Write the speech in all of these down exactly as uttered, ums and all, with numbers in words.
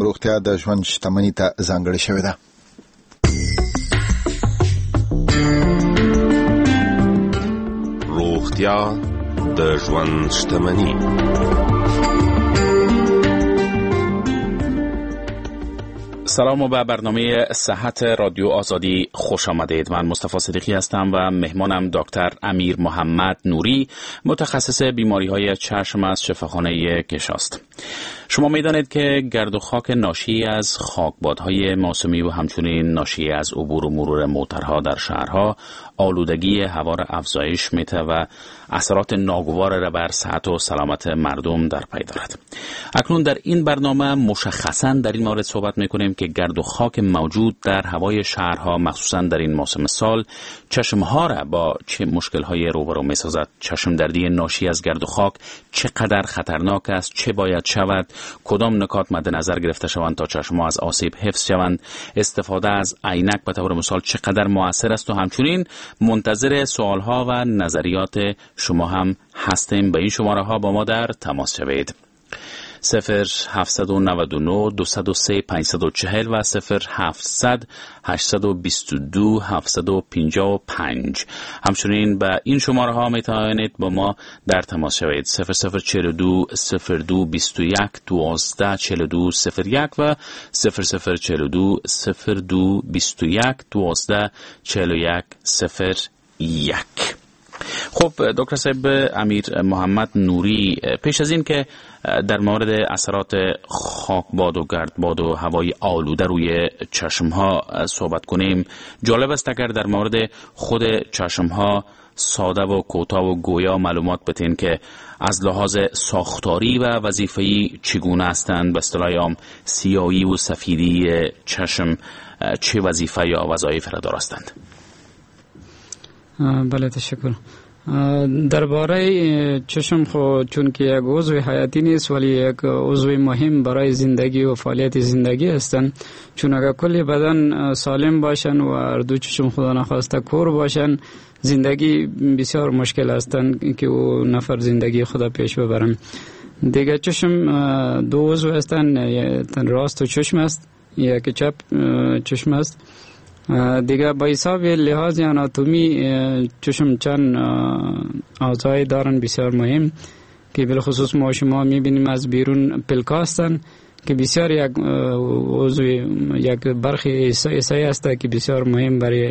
روغتیا د ژوند شتمنۍ ته ځانګړې شوې ده. روغتیا د ژوند شتمنۍ. سلام و به برنامه صحت رادیو آزادی خوش آمدید. من مصطفی صدیقی هستم و مهمانم دکتر امیر محمد نوری، متخصص بیماری‌های چشم از شفاخانه گشاست. شما می‌دانید که گرد و خاک ناشی از خاکبادهای موسمی و همچنین ناشی از عبور و مرور موترها در شهرها آلودگی هوا را افزایش می‌دهد و اثرات ناگوار را بر صحت و سلامت مردم در پی دارد. اکنون در این برنامه مشخصاً در این مورد صحبت می‌کنیم که گرد و خاک موجود در هوای شهرها مخصوصاً در این موسم سال چشمها را با چه مشکل‌های روبرو می‌سازد. چشم دردی ناشی از گرد و خاک چقدر خطرناک است، چه باید شود، کدام نکات مد نظر گرفته شوند تا چشمها از آسیب حفظ شوند، استفاده از عینک به طور مثال چقدر مؤثر است و همچنین منتظر سوالها و نظریات شما هم هستیم. به این شماره ها با ما در تماس شوید: صفر هفت نه نه دو صفر سه پنج چهار و صفر هفتصد هشتصد و بیست و دو هفتصد و پنجاه و پنج. همچنین به این شماره ها می توانید با ما در تماس شوید: صفر صفر چهل و دو صفر دو بیست و یک دوازده چهل و دو صفر یک و صفر صفر چهل و دو صفر دو بیست و یک دوازده چهل و یک صفر یک. خب دکتر صاحب امیر محمد نوری، پیش از این که در مورد اثرات خاکباد و گردباد و هوای آلوده روی چشمها صحبت کنیم، جالب است اگر در مورد خود چشمها ساده و کوتاه و گویا معلومات بدین که از لحاظ ساختاری و وظیفه‌ای چگونه هستند. به اصطلاح عام سیاهی و سفیدی چشم چه وظیفه یا وظایف را دارند؟ بله تشکر. درباره چشم خو چون که یک عضو حیاتی نیست ولی یک عضو مهم برای زندگی و فعالیت زندگی هستند، چون اگر کل بدن سالم باشن و هر دو چشم خدا نخواسته کور باشن زندگی بسیار مشکل هستند که او نفر زندگی خدا پیش ببرن. دیگه چشم دو عضو هستند، راست و چشم است، یک چپ چشم است. دیگه با حساب لحاظ آناتومی چشم چند اعضای دارن بسیار مهم که بالخصوص ما شما میبینیم از بیرون پلکا هستن که بسیار یک عضو یک برخی حصه هسته که بسیار مهم برای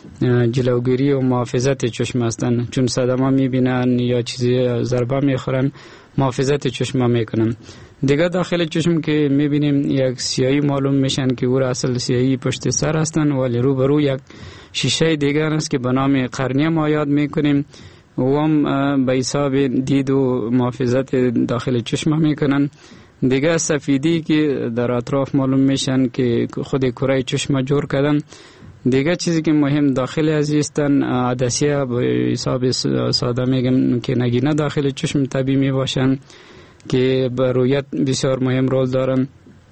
جلوگیری و محافظت چشم هستن، چون صدمه میبینن یا چیزی ضربه میخورن محافظت چشم میکنن. دیگه داخل چشم که میبینیم یک سیاهی معلوم میشن که او را اصل سیاهی پشت سر هستن، ولی رو برو یک شیشه دیگر است که به نام قرنیه ما یاد میکنیم و هم به حساب دید و محافظت داخل چشم میکنن. دیگه سفیدی که در اطراف معلوم میشن که خود کره چشم جور کردن. دیگه چیزی که مهم داخل ازیستن عدسیه به حساب ساده میگم که نگینه داخل چشم طبیعی می باشن که به رویت بسیار مهم رول دارن.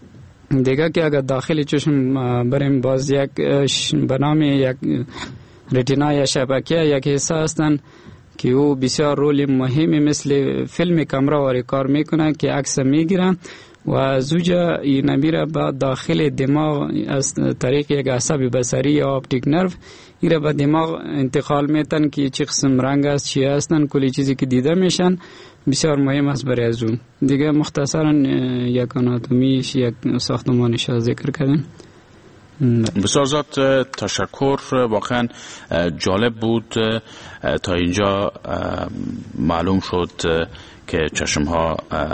دیگه که اگر داخل چشم بریم باز یک به نام یک رتینا یا شبکه یک حصه هستن که او بسیار رول مهمی مثل فیلم کامرا واری کار میکنن که عکس میگیرن و زوجه این نمیره با داخل دماغ از طریق یک عصب بصری یا اپتیک نرو ایره به دماغ انتقال میتن که چه قسم رنگ است چی هستن کلی چیزی که دیده میشن بسیار مهم است برای از اون. دیگه مختصرا یک آناتومیش یک ساختمانش ذکر کردن. بسیار زیاد تشکر. واقعا جالب بود تا اینجا معلوم شد که چشم ها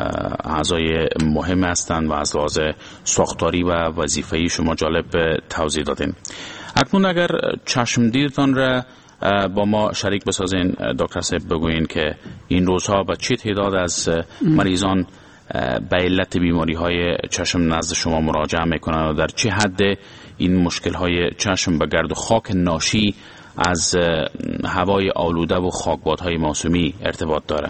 اعضای مهم هستند و از لحاظ ساختاری و وظیفه‌ای شما جالب توضیح دادین. اکنون اگر چشم دیدتان را با ما شریک بسازین دکتر صاحب، بگوین که این روزها به چه تعداد از مریضان به علت بیماری های چشم نزد شما مراجعه میکنن و در چه حد این مشکل های چشم به گرد و خاک ناشی از هوای آلوده و خاکبادهای موسمی ارتباط داره؟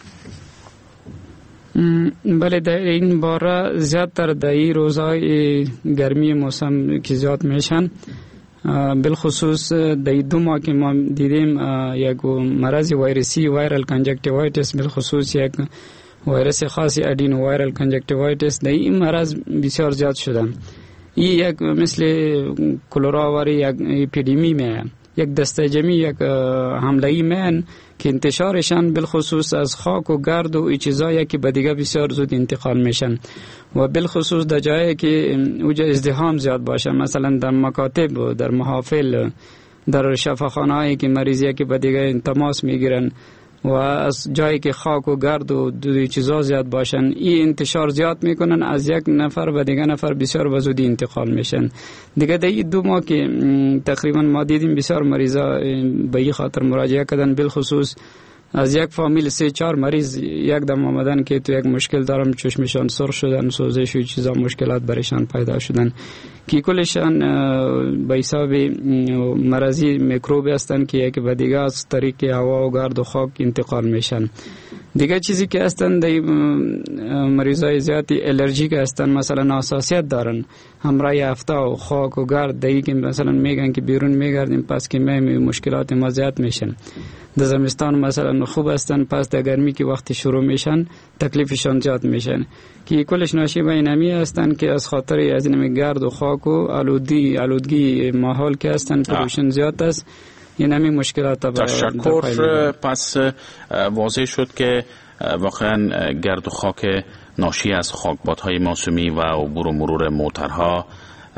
بله، در این باره زیادتر در این روزهای گرمی موسم که زیاد میشن، بالخصوص در دو ماه که ما دیدیم یک مرض ویروسی وایرال کانجکتیوایتس بالخصوص یک ویروس خاصی ادینو وایرال کانجکتیوایتیس در این مرض بسیار زیاد شده. این یک مثل کلراواری یک اپیدمی میه، یک دسته جمعی، یک حمله‌ای میان که انتشارشان بالخصوص از خاک و گرد و این چیزایی که به دیگه بسیار زود انتقال میشن و بالخصوص در جایی که اوجا ازدحام زیاد باشه، مثلا در مکاتب و در محافل، در شفاخانه‌ای که مریضی که به دیگه تماس میگیرن و از جایی که خاک و گرد و دو چیزا زیاد باشن، این انتشار زیاد میکنن، از یک نفر به دیگه نفر بسیار به زودی انتقال میشن. دیگه در این دو ماه که تقریبا ما دیدیم بسیار مریضا به این خاطر مراجعه کردن، بالخصوص از یک فامیل سه چهار مریض یک دم آمدن که تو یک مشکل دارم، چشمشان سرخ شدن، سوزش و چیزا مشکلات برشان پیدا شدن که کلشان به حساب مرضی میکروبی هستن که یک به دیگه از طریق هوا و گرد و خاک انتقال میشن. دیگه چیزی که هستن در مریضای زیادی الرژیک هستن، مثلا حساسیت دارن همراه هفته و خاک و گرد، دیگه که مثلا میگن که بیرون میگردیم پس که می مشکلات ما زیاد میشن. در زمستان مثلا خوب هستن، پس در گرمی که وقتی شروع میشن تکلیفشان زیاد میشن که کلش ناشی به اینمی هستن که از خاطر از اینمی گرد و خاک و آلودگی آلودگی ماحول که هستن، پولوشن زیاد است، این همین مشکلات. تشکر. پس واضح شد که واقعا گرد و خاک ناشی از خاکبادهای موسمی و عبور و مرور موترها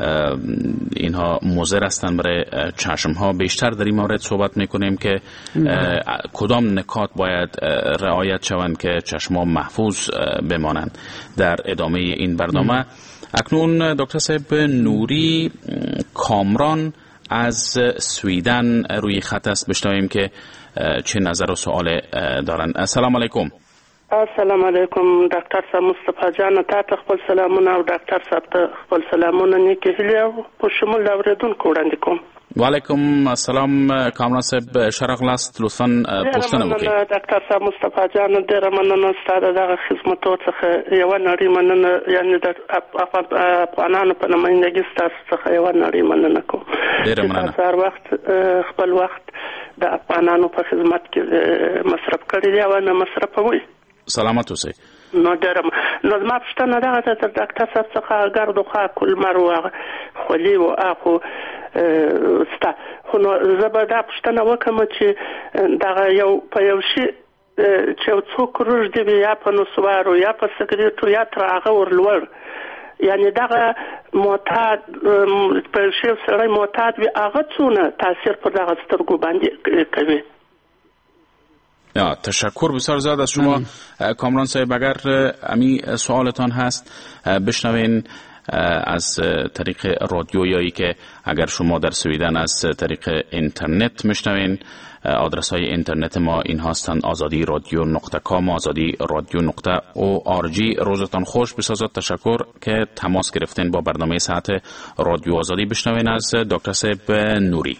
اینها مضر هستند برای چشم ها. بیشتر در این مورد صحبت میکنیم که کدام نکات باید رعایت شوند که چشم ها محفوظ بمانند در ادامه این برنامه. اکنون دکتر صاحب نوری کامران از سویدن روی خط است، بشنویم که چه نظر و سوال دارن. السلام علیکم. السلام علیکم دکتر صاحب مصطفی جان، تا خپل سلامونه او دکتر صاحب ته خپل سلامونه نیکی هیله په شمول اوریدونکو وړاندې کوم. وعلیکم السلام کامران صاحب، شرق لاست لطفا پوښتنه وکړئ. دکتر صاحب مصطفی جان ډیره مننه ستاسو دغه خدماتو څخه یو نړۍ مننه، یعنی د افغانانو په نمائندګۍ ستاسو څخه یو نړۍ مننه کوم. ډیره مننه. هر وخت خپل وخت د افغانانو په خدمت کې مصرف کړی دی او نه مصرفوي. سلامت اوسئ. نو درم نو ما پښتنه دغه د ډاکټر صاحب څخه ګرد خو کل مرو خولي او اخو ستا خو نو زبدا پښتنه وکم چې دغه یو په یو شی چې څوک روج دی یا په نسوارو یا په سګریټو یا تر هغه ورلور، یعنی دغه معتاد په شی سره معتاد وي، هغه څونه تاثیر پر دغه سترګو باندې کوي. یا تشکر بسیار زیاد از شما کامران صاحب. اگر امی سوالتان هست بشنوین از طریق رادیو، یایی که اگر شما در سویدن از طریق اینترنت میشنوین، آدرس های اینترنت ما این هستند: آزادی رادیو نقطه کام، آزادی رادیو نقطه او آر جی. روزتان خوش. بسیار تشکر که تماس گرفتین با برنامه ساعت رادیو آزادی. بشنوین از دکتر صاحب نوری.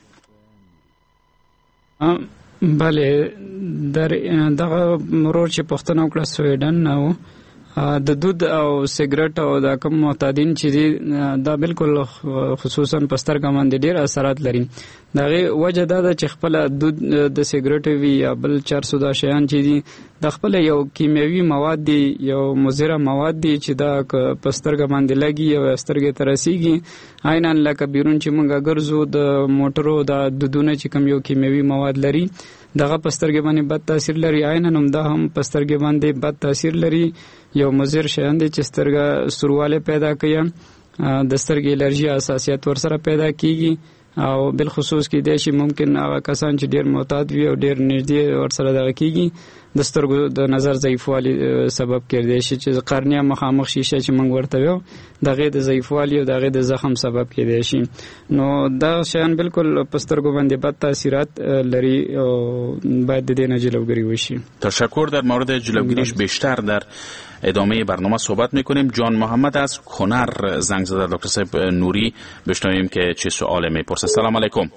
بله، در دغه مرور چې پښتنه وکړه سویډن نو د دود او سیګریټ او د کوم معتادین چې دي دا بالکل خصوصا په سترګو باندې ډېر اثرات لري. دغه وجه دا ده چې خپل دود د سیګریټ وی یا بل چرسو دا شیان چې دي د خپل یو کیمیاوي مواد دي، یو مضر مواد دي چې دا په سترګو باندې لګي او سترګې ته رسیږي. عیناً لکه بیرون چې موږ ګرځو د موټرو د دودونه چې کوم یو کیمیاوي مواد لري دغه په سترګې باندې بد تاثیر لري، عیناً هم دا هم په سترګې باندې بد تاثیر لري. یو مضر شیان دي چې سترګه سورواله پیدا کوي، د سترګې الرجی حساسیت ورسره پیدا کیږي او بالخصوص کې د شي ممکن هغه کسان چې ډیر معتاد وي او ډیر نږدې ورسره دغه کیږي د سترګو د نظر ضعیفوالي سبب کېدای شي چې قرنیه مخامخ شیشه چې موږ ورته ویو دغه د ضعیفوالي او دغه د زخم سبب کېدای شي. نو دا شیان بالکل په سترګو باندې بد تاثیرات لري او باید د دې نه جلوگیری وشي. تشکر. در مورد جلوگیریش بیشتر در ادامه برنامه صحبت میکنیم. جان محمد از کنر زنگ زده دکتر صاحب نوری، بشنویم که چه سوالی میپرسه. سلام علیکم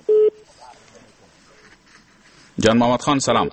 جان محمد خان. سلام.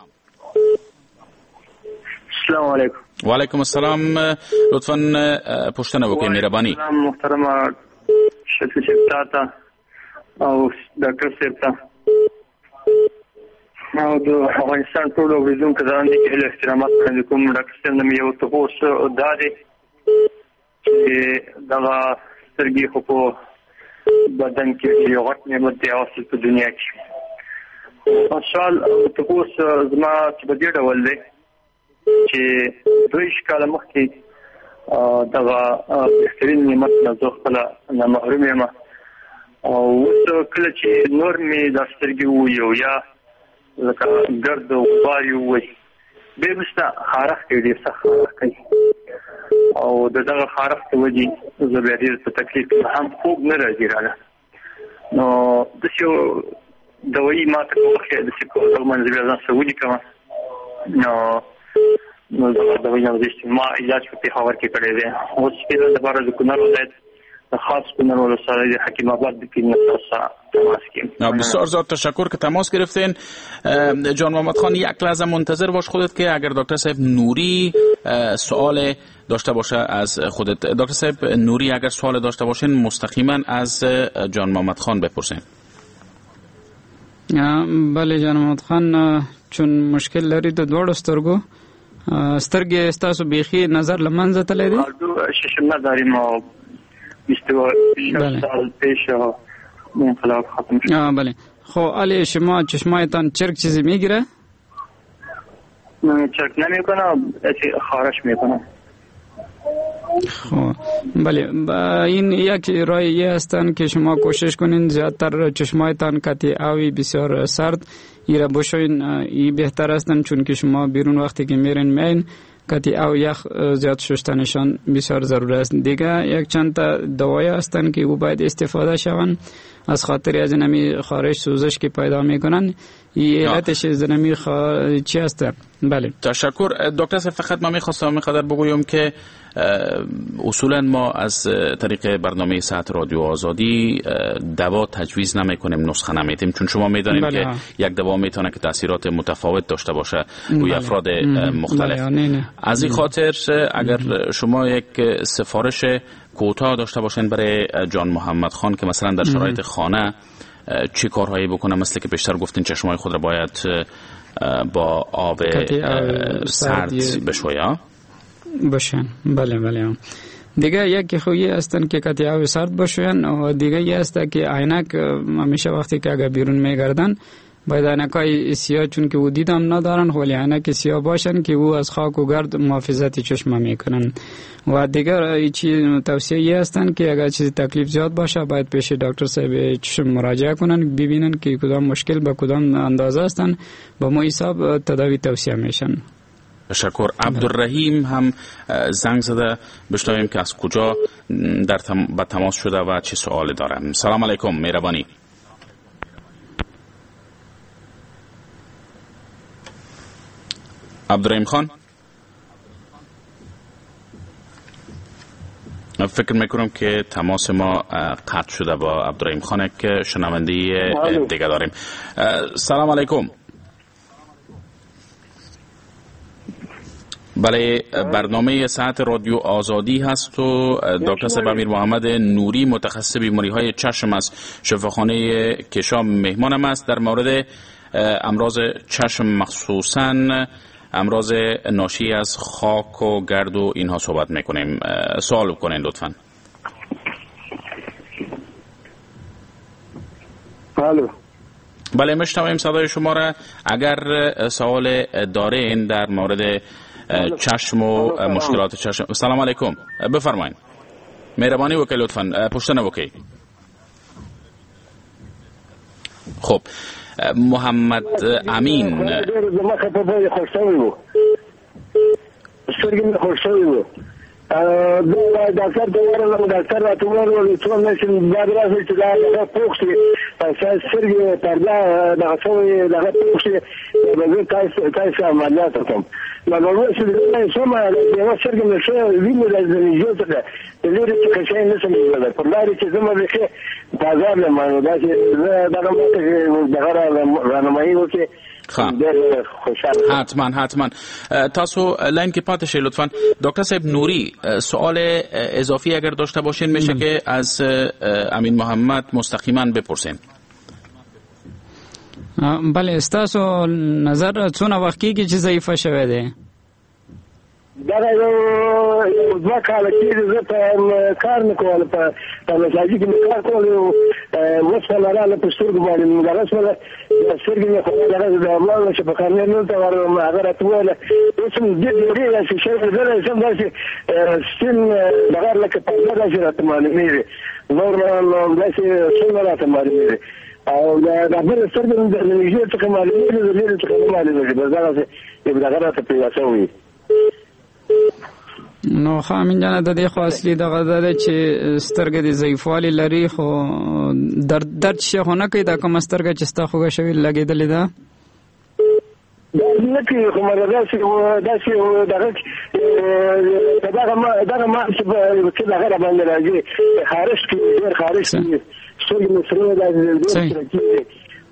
السلام علیکم. و علیکم السلام. لطفاً پوښتنه وکړئ مهرباني. سلام محترم شفیع صاحب تا او ډاکټر صاحب تا او د افغانستان ټول اوریدونکو ته د هیله احترامات وړاندې کوم. ډاکټر صاحب نن یو تاسو دا دی چې دا سترګې خو په بدن کې یو غټ نعمت دی اصل په دنیا کې. سوال تاسو زما چې په دې ډول دی چې دوی ښکاله مخکې دا بهترین نعمت نه زه خپل نه محروم یم او اوس کله چې نور مې د سترګې ویو یا لکه ګرد او غبار وي به مستا خارخ کې ډېر سخت خارخ کوي او دغه خارخ ته وځي زه بیا ډېر په تکلیف هم خوب نه راځي راله. نو د څه دوی ماته کوخه د څه کوم منځ بیا ځان سعودي کوم. نو نو دا دوی نه دي چې ما علاج په خبر کې کړی دی. اوس کې د لپاره د کونړ ولایت خاص کنار ولسوالی حکیم آباد بکنیم تاسا تماس کیم. بسیار زیاد تشکر که تماس گرفتین. جان محمد خان یک لحظه منتظر باش خودت که اگر دکتر صاحب نوری سوال داشته باشه از خودت. دکتر صاحب نوری اگر سوال داشته باشین مستقیما از جان محمد خان بپرسین. بله جان محمد خان چون مشکل لري د دوړو سترګو سترګې ستاسو بیخي نظر لمنځه تللی دی. ششم نداریم و بیست و شش سال پیش انقلاب ختم شد. آه بله. خب علی شما چشمایتان چرک چیزی میگیره؟ من چرک نمیکنم، خارش میکنم. خب بله این یک رایه هستن که شما کوشش کنین زیادتر چشمایتان کتی آوی بسیار سرد ایره بشوین، ای بهتر هستن چون که شما بیرون وقتی که میرین میین کتی او یخ زیاد شستنشان بسیار ضروری است. دیگه یک چند تا دوایی هستن که او باید استفاده شون از خاطر از نمی خارش سوزش که پیدا میکنن. این علتش از نمی خا... چی هست؟ بله تشکر دکتر صاحب. فقط ما میخواستم میقدر بگویم که اصولا ما از طریق برنامه ساعت رادیو آزادی دوا تجویز نمیکنیم، نسخه نمیدیم، چون شما میدانید بله که ها. یک دوا میتونه که تاثیرات متفاوت داشته باشه روی بله. افراد مختلف. بله. نه نه. از این خاطر اگر شما یک سفارش کوتاه داشته باشین برای جان محمد خان که مثلا در شرایط خانه چی کارهایی بکنه، مثل که بیشتر گفتین چشمای خود را باید با آب سرد بشویا باشن. بله بله. دیگه یکی خویی هستن که کتی آب سرد بشوین و دیگه یه هسته که عینک همیشه وقتی که اگر بیرون میگردن باید عینکای سیاه چون که او دیدم ندارن ولی عینک سیاه باشن که او از خاک و گرد محافظت چشم میکنن. و دیگر ایچی توصیه ای هستن که اگر چیزی تکلیف زیاد باشه باید پیش دکتر صاحب چشم مراجعه کنن، ببینن که کدام مشکل به کدام اندازه هستن، با ما حساب تداوی توصیه میشن. تشکر. عبدالرحیم هم زنگ زده، بشنویم که از کجا در تم... با تماس شده و چه سوالی دارن. سلام علیکم، مهربانی. عبدالرحیم خان، فکر میکنم که تماس ما قطع شده با عبدالرحیم خان که شنونده دیگه داریم. سلام علیکم. بله برنامه ساعت رادیو آزادی هست و دکتر صاحب امیر محمد نوری متخصص بیماری های چشم از شفاخانه کشام مهمانم است. در مورد امراض چشم مخصوصاً امراض ناشی از خاک و گرد و اینها صحبت میکنیم. سوال بکنین لطفاً. الو. بله میشنویم صدای شما را. اگر سوال دارین در مورد چشم و مشکلات چشم. سلام علیکم، بفرمایید. مهربانی وکیل لطفاً پشتنه وکیل. خب محمد امین دکتر دوارم دکتر را تو ورول تو نشین بعد راځي چې دا پوښتې اساس سرګي پردا د غوښوي د پوښتې د کای کای عملیات کوم نو نو چې دا سمه د سرګي نشه ویني د زنجو ته لري چې څه نه سمې په لاري چې زما به بازار له ما دا چې دا کومه دغه راهنمایي وکړي. حتما حتما. تاسو لاین کې پاتې شئ لطفا. دکتر صاحب نوری سوال اضافی اگر داشته باشین میشه که از امین محمد مستقیما بپرسین. بله ستاسو نظر څونه وخت کېږي چې ضعیفه شوی دی؟ دا یو یو دوه کاله کېږي زه په کار نه کوم، په مساجد کې مې کار کول، وسله راغله په سترګو باندې مې دغه شوله، سترګې مې خو دغه د املاو چې په کارنې دلته ورغلم، هغه راته وویله اوس هم ډېر ډېر داسې شی لیدلی شم، داسې سپین دغه لکه پرده داسې راته معلومېږي، نور داسې څونه راته معلومېږي، او د بلې سترګې مې د نږدې څخه معلومېږي، د لرې څخه نه معلومېږي، بس دغسې یو دغه راته پیدا شوی. نو ښه امین جانه د دې خو اصلي دغه ده چې سترګې د ضعیفوالي لري، خو درد درد شی خو نه کوي؟ دا کومه سترګه چې ستا خوږه شوې لګېدلې ده دا نه کوي، خو مګر داسې داسې دغه دغه ما چې دغه را باندې راځي، خارش کوي، ډېر خارش کوي، سترګې مې سرې داسې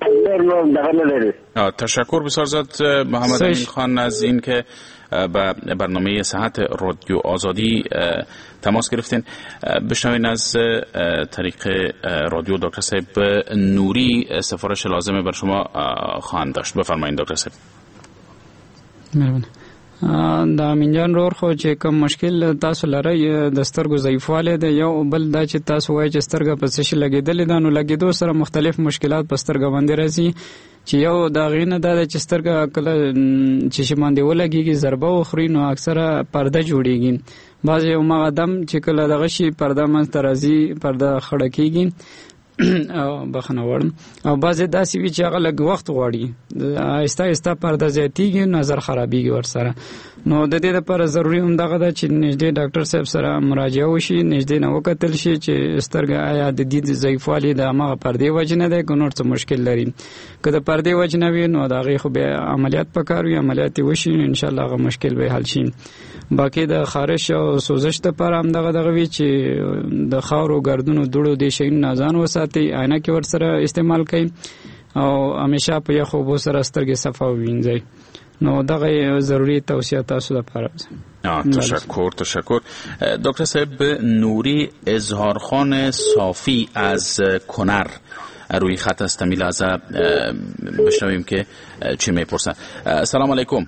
تشکر بسیار زیاد محمد امین خان از این که به برنامه صحت رادیو آزادی تماس گرفتین. بشنوین از طریق رادیو دکتر صاحب نوری سفارش لازمه بر شما خواهند داشت. بفرمایید دکتر صاحب. مهرباني. د امین جان رور خو چې کوم مشکل تاسو لرئ د سترګو ضعیفوالی دی، یو بل دا چې تاسو وایي چې سترګه په څه شي لګېدلې ده، نو لګېدو سره مختلف مشکلات په سترګه باندې راځي، چې یو د هغې نه دا ده چې سترګه کله چې شي باندې ولګېږي ضربه وخوري نو اکثره پرده جوړېږي، بعضې یو مغه دم چې کله دغه شي پرده منځته راځي، پرده خړه کېږي او بخنه وړم، او بعضې داسې وي چې هغه لږ وخت غواړي، آهسته آهسته پرده زیاتېږي، نظر خرابېږي ورسره. نو د دې لپاره ضروري همدغه ده چې نږدې ډاکټر صاحب سره مراجعه وشي، نږدې نه وکتل شي چې سترګه آیا د دید ضعیفوالي د همغه پردې وجې نه دی که نور څه مشکل لري. که د پردې وجې نه وي نو د هغې خو بیا عملیات پکار وي، عملیات یې وشي انشاءالله هغه مشکل به حل شي. باقي د خارش او سوزش دپاره همدغه دغه وي چې د خاورو ګردونو دوړو دې شیانو نه ځان وساتئ، عینکې ورسره استعمال کوئ او همیشه په یخو اوبو سره سترګې صفا ووینځئ. نو دغه ضروری توصیه تاسو لپاره. تشکر تشکر دکتر صاحب نوری. اظهارخان صافی از کنر روی خط است، می لحظه بشنویم که چی میپرسن. سلام علیکم.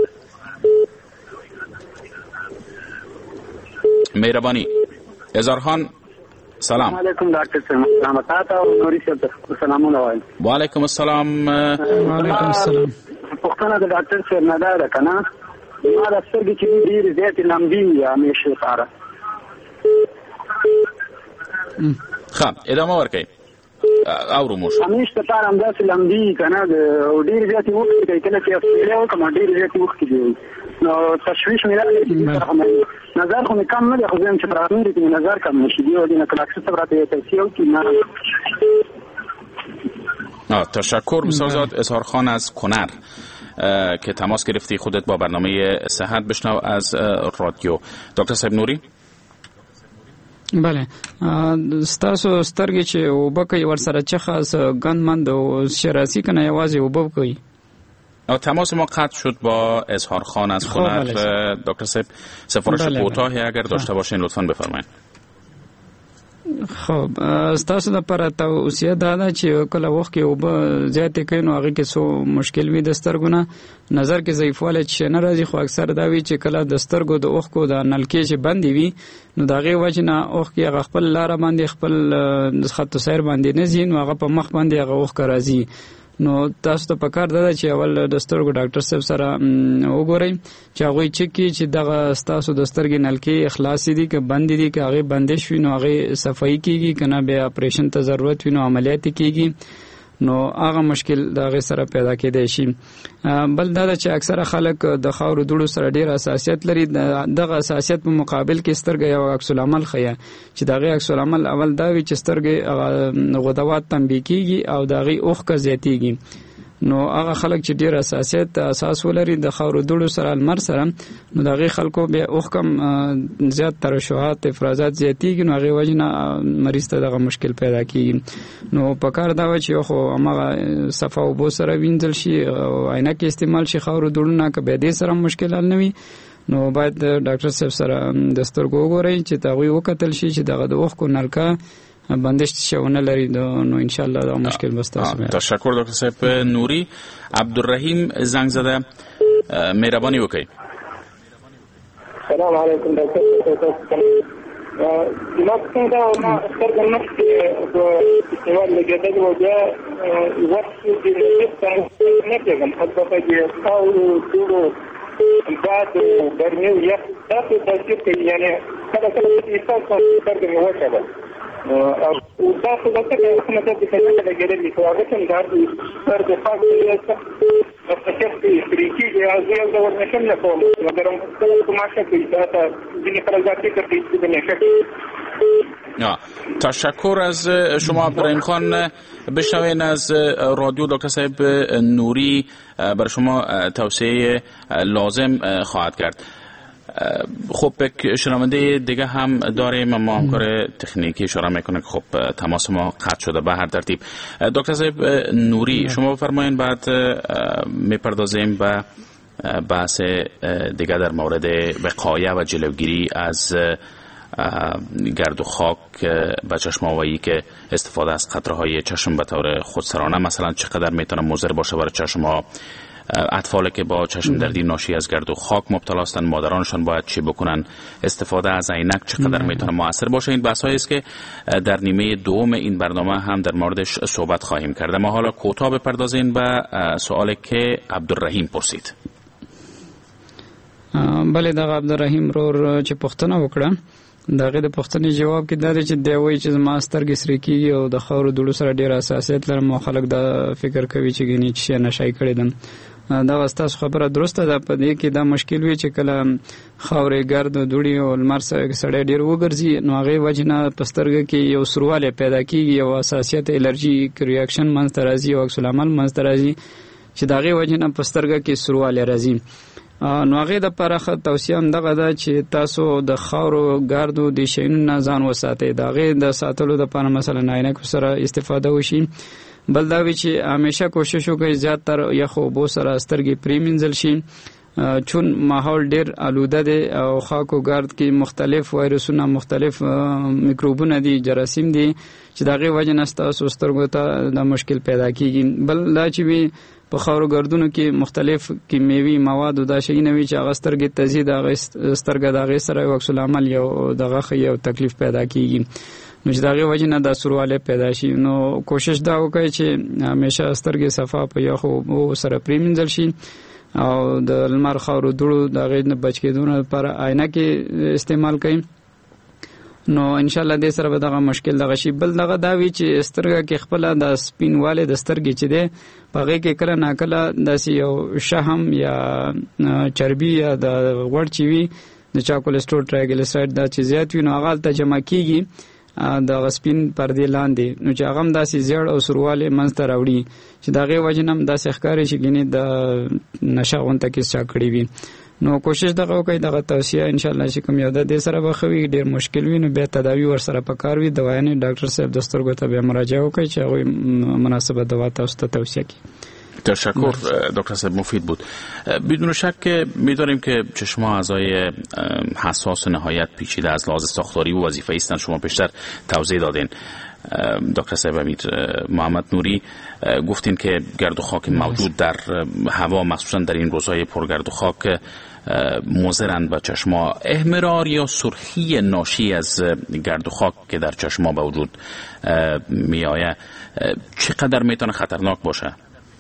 مهربانی اظهارخان. سلام علیکم ډاکټر صاحب، رحمت او نوري صاحب سلامونه وایم. وعلیکم السلام. وعلیکم السلام. پښتنه د ډاکټر صاحب نه ده کنه، ما د سترګې چې ډېرې زیاتې لمبي وي همیشه ساره. ښه ادامه ورکړئ. اورو موږ همیشه ساره همداسې لمبي کنه، ډېرې زیاتې اوښکې کوي، کله چې اسټرالیا وکړم ډېرې زیاتې اوښکې دي، نو تشویش مې راغلی چې نظر خو مې کم نه دی، خو زه یم چې پر هغې کې مې نظر کم نه شي، دې وجې نه که ډاکټر صاحب راته یې توصیه وکړي نه. تشکر بسیار زیاد اظهارخان از کنر که تماس گرفتی خودت با برنامه صحت. بشنو از رادیو دکتر صاحب نوری. بله ستاسو سترګې چې اوبه کوي ورسره چې خاص ګندمند او شراسي کنه یوازې اوبه کوي. تماس ما قطع شد با اظهارخان از کنر. دکتر صاحب سفارش کوتاهی اگر داشته باشین لطفاً بفرمایید. خب ستاسو لپاره توصیه دا ده چې کله وخت کې اوبه زیاتې کوي نو هغې کې څو مشکل وي د سترګو نه، نظر کې ضعیفوالی چې نه راځي، خو اکثر دا وي چې کله د سترګو د اوښکو د نلکې چې بندې وي نو د هغې وجې نه اوښکې هغه خپل لاره باندې خپل خط و سیر باندې نه ځي، نو هغه په مخ باندې هغه اوښکه راځي. نو تاسو ته پکار ده چې اول د سترګو ډاکټر صاحب سره وګورئ چې هغوی چک کړي چې دغه ستاسو د سترګې نلکې خلاصې دي که بندې دي، که هغې بندې شوي نو هغې صفایي کېږي، که نه بیا اپریشن ته ضرورت وي نو عملیات یې کېږي، نو هغه مشکل د هغې سره پیدا کېدی شي. بل دا ده چې اکثره خلک د خاورو دوړو سره ډېر حساسیت لري، دغه حساسیت په مقابل کې سترګه یو عکس العمل ښیه چې د هغې عکس العمل اول دا وي چې سترګې غدوات تنبیه کېږي او د هغې اوښکه زیاتېږي. نو هغه خلک چې ډېر حساسیت اساس ولري د خاورو دوړو سره لمر سره، نو د هغې خلکو بیا اوښکه زیات ترشحات افرازات زیاتېږي، نو هغې وجې نه مریض ته دغه مشکل پیدا کېږي. نو په کار دا وه چې یو خو همغه صفا اوبو سره وینځل شي او عینکې استعمال شي خاورو دوړو نه، که بیا دې سره مشکل حل نه وي نو باید د ډاکټر صاحب سره د سترګو وګورئ چې د هغوی وکتل شي چې دغه د اوښکو نلکه بندش شونه لري نو ان شاء الله دا مشکل بس تاسو. تشکر دکتر صاحب نوری. عبدالرحیم زنگ زده، مهربانی وکړئ. السلام علیکم ډاکټر صاحب. ما څنګه ما سترګې مخکې په استعمال لګېدل و بیا وخت دې نه کېږم البته چې تاسو ټول بعد ګرمي یخ تاسو د چې یعنی کله کله چې تاسو سترګې مې وکړل او تاسو د څه په مطلب کې څنګه لګېدل چې هغه څنګه د سترګې پاک په څه کې فریکی دی او زه یو ډول نشم نه کوم مګر کومه څه کوي تاسو دینی پرزاتی کردید که نشد. تشکر از شما ابراهیم خان. بشنوین از رادیو دکتر صاحب نوری برای شما توصیه لازم خواهد کرد. خب یک شنونده دیگه هم داریم، ما همکار تکنیکی اشاره میکنه که خب تماس ما قطع شده به هر ترتیب. دکتر صاحب نوری شما بفرمایید، بعد میپردازیم به بحث دیگه در مورد وقایه و جلوگیری از گرد و خاک و چشم آوایی که استفاده از قطره‌های چشم به طور خودسرانه مثلا چقدر میتونه مضر باشه برای چشم ها. اطفالی که با چشم دردی ناشی از گرد و خاک مبتلا هستند مادرانشان باید چی بکنن، استفاده از عینک چقدر میتونه موثر باشه. این بحث هایی است که در نیمه دوم این برنامه هم در موردش صحبت خواهیم کرد. ما حالا کوتاه بپردازیم به سوالی که عبدالرحیم پرسید. بله دا عبدالرحیم رو چې پوښتنه وکړه، دغه د پوښتنې جواب کې دا دی چې دی وایي چې زما سترګې سرې کېږي او د خاورو دوړو سره ډېر حساسیت لرم او خلک دا فکر کوي چې ګینې چې نشای کړی دم. دا ستاسو خبره درسته ده، په دې کې دا مشکل وي چې کله خاورې ګرد دوړې او لمر سړی ډېر وګرځي نو هغې وجې نه په سترګه کې یو سوروالی پیدا کېږي، یو حساسیت الرجیک ریاکشن منځته راځي او عکس العمل منځته راځي چې د هغې وجې نه په سترګه کې سوروالی راځي. نو هغې دپاره ښه توصیه هم دغه ده چې تاسو د خاورو ګردو د شیانو نه ځان وساتئ. د هغې د ساتلو دپاره مثلا عینکو سره استفاده وشي. بل دا وي چې همیشه کوشش وکړئ زیاتره یخو اوبو سره سترګې پرېمینځل شي، چون ماحول ډېر آلوده دی او خاک و ګرد کې مختلف وایرسونه، مختلف میکروبونه دي، جراثیم دي چې د هغې وجې نه ستاسو سترګو ته دا مشکل پیدا کېږي. بل دا چې وي په خاورو ګردونو کې مختلف کیمیاوي مواد او دا شیونه وي چې هغه سترګې ته ځي، د هغې سترګه د هغې سره یو عکس العمل یو دغه ښه یو تکلیف پیدا کېږي نو چې د هغې وجې نه دا سوروالی پیدا شي. نو کوشش دا وکړئ چې همیشه سترګې صفا په یخو اوبو سره پرېمینځل شي او د لمر خاورو دوړو د هغې نه بچ کېدو لپاره عینکې استعمال کوئ. نو انشاءالله دې سره به دغه مشکل دغه شي. بل دغه دا وي چې سترګه کې خپله د سپینوالی د سترګې چې دی په هغې کې کله ناکله داسې یو شهم یا چربي یا د غوړ چې وي د چا کولسټرول ټرایګلیسراید دا چې زیات وي نو هغه هلته جمع کېږي د سپین پردې لاندې، نو چې هغه هم داسې زیړ او سوروالی منځته راوړي چې د هغې وجې نه هم داسې ښکاري چې ګینې د نشه غونته کې چا کړي وي. نو کوشش دغه وکړئ، دغه توصیه انشاءالله چې کوم یو ده دې سره به ښه وي. ډېر مشکل وي نو بیا تداوي ورسره پکار وي، دوايانې ډاکټر صاحب د سترګو ته بیا مراجعه وکړئ چې هغوی مناسبه دوا تاسو ته توصیه کړي. تشکر دکتر صاحب، مفید بود. بدون شک می‌دانیم که چشم‌ها اعضای حساس و نهایت پیچیده از لحاظ ساختاری و وظیفه‌ای هستند. شما بیشتر توضیح دادین. دکتر صاحب امیر محمد نوری گفتین که گرد و خاک موجود در هوا مخصوصا در این روزهای پرگرد و خاک مضرند به چشما. احمرار یا سرخی ناشی از گرد و خاک که در چشما به وجود میآید چقدر میتونه خطرناک باشه؟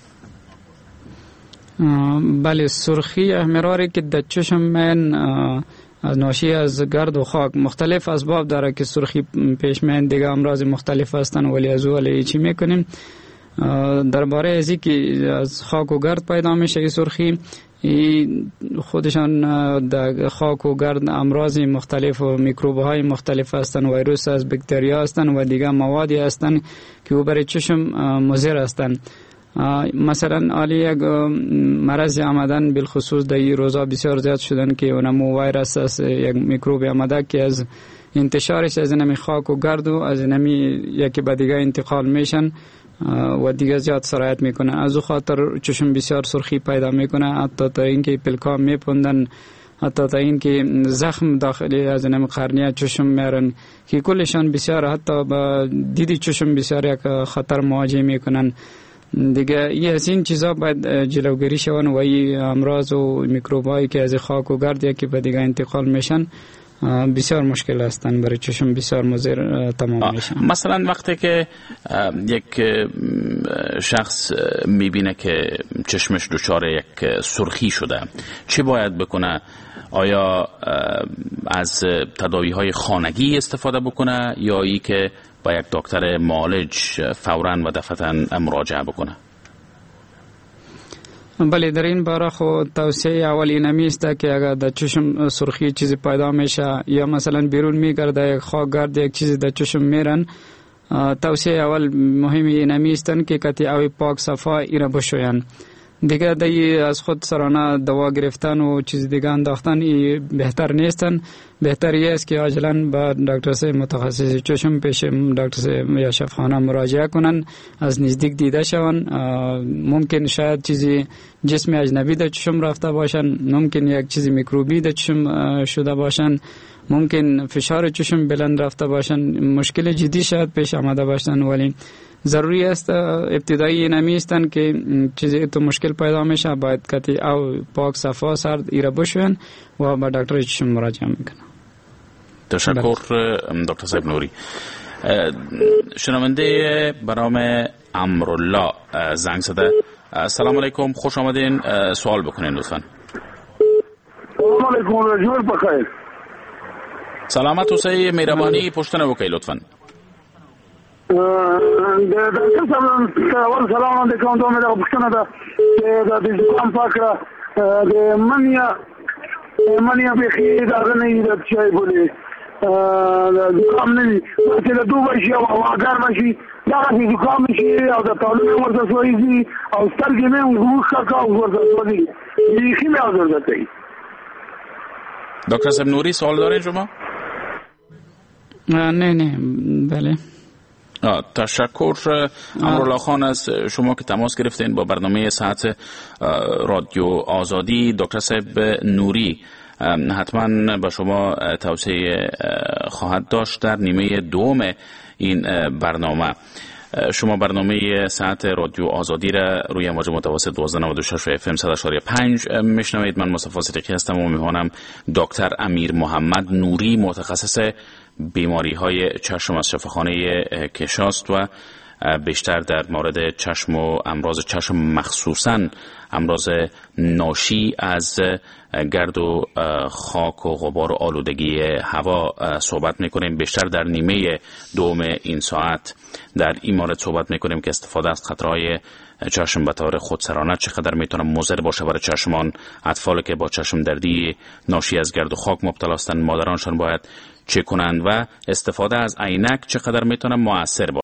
بله، سرخی احمراری که در چشم من ناشی از گرد و خاک مختلف اسباب داره که سرخی پیش میاد، دیگه امراض مختلف هستن ولی از ولی چی میکنیم درباره ازی که از خاک و گرد پیدا میشه سرخی، خودشان در خاک و گرد امراض مختلف و میکروب های مختلف هستن، ویروس از باکتریا هستن و دیگه موادی هستن که او برای چشم مضر هستن. مثلا عالی یک مرض آمدن بالخصوص در این روزا بسیار زیاد شدن که اونمو ویروس است، یک میکروب آمده که از انتشارش از نمی خاک و گرد و از نمی یکی به دیگه انتقال میشن و دیگه زیاد سرایت میکنن. از او خاطر چشم بسیار سرخی پیدا میکنه، حتی تا اینکه پلکا میپوندن حتی تا این که زخم داخلی از نم قرنیه چشم میارن که کلشان بسیار حتی با دیدی چشم بسیار یک خطر مواجه میکنن. دیگه این از این چیزا باید جلوگیری شون و این امراض و میکروبایی که از خاک و گرد که به دیگه انتقال میشن بسیار مشکل هستن، برای چشم بسیار مضر تمام میشن. مثلا وقتی که یک شخص میبینه که چشمش دچار یک سرخی شده چه باید بکنه؟ آیا از تداوی های خانگی استفاده بکنه یا ای که با یک دکتر معالج فوراً و دفعتاً مراجعه بکنه؟ بله، در این باره خود توصیه اول این است که اگر در چشم سرخی چیزی پیدا میشه یا مثلا بیرون میگرده یک خاک گرد یک چیزی در چشم میرن، توصیه اول مهمی این است که کتی آب پاک صفا ایره بشوین. دیگه دی از خود سرانه دوا گرفتن و چیز دیگه انداختن ای بهتر نیستن. بهتر یه است که عاجلا با دکتر سے متخصص چشم پیش دکتر سے یا شفاخانه مراجعه کنن، از نزدیک دیده شون. ممکن شاید چیزی جسم اجنبی در چشم رفته باشن، ممکن یک چیزی میکروبی در چشم شده باشن، ممکن فشار چشم بلند رفته باشن، مشکل جدی شاید پیش آمده باشن. ولی ضروری است ابتدایی نمی استن که چیزی تو مشکل پیدا میشه باید کتی او پاک صفا سرد ایره بشوین و با دکتر چشم مراجعه میکنن. تشکر دکتر صاحب نوری. شنونده برنامه امرالله زنگ زده. سلام علیکم، خوش آمدین، سوال بکنین لطفا. سلام علیکم، رجوع بخیر. سلامت حسین مهربانی پشتنه بکی لطفا. د دکتر صاحب اول سلام علیکم، دوه مې د پښتنه ده د د زکام پاکره د منیا منیا به خیر دا نه د چای بولی د زکام نه دي چې د دوه شي او اگر ماشي دا د زکام شي او د تعلیم ورته سوېږي او سترګې مې وښه کا او ورته سوېږي یې خیمه ضرورت دی. دکتر صاحب نوری سوال دارین شما؟ نه نه بله. تشکر امرالله خان از شما که تماس گرفتین با برنامه ساعت رادیو آزادی. دکتر صاحب نوری حتما به شما توصیه خواهد داشت در نیمه دوم این برنامه. شما برنامه ساعت رادیو آزادی را روی موج متوسط دوازده نود و شش و اف ام صد و شش و پنج میشنوید. من مصطفی صدیقی هستم و میهمانم دکتر امیر محمد نوری، متخصص بیماری های چشم از شفاخانه کشاست و بیشتر در مورد چشم و امراض چشم، مخصوصاً امراض ناشی از گرد و خاک و غبار و آلودگی هوا صحبت میکنیم. بیشتر در نیمه دوم این ساعت در این مورد صحبت میکنیم که استفاده از قطره‌های چشم به طور خودسرانه چقدر میتونه مضر باشه برای چشمان. اطفالی که با چشم دردی ناشی از گرد و خاک مبتلا هستند، مادرانشان باید چه کنند و استفاده از عینک چقدر میتونه مؤثر باشه.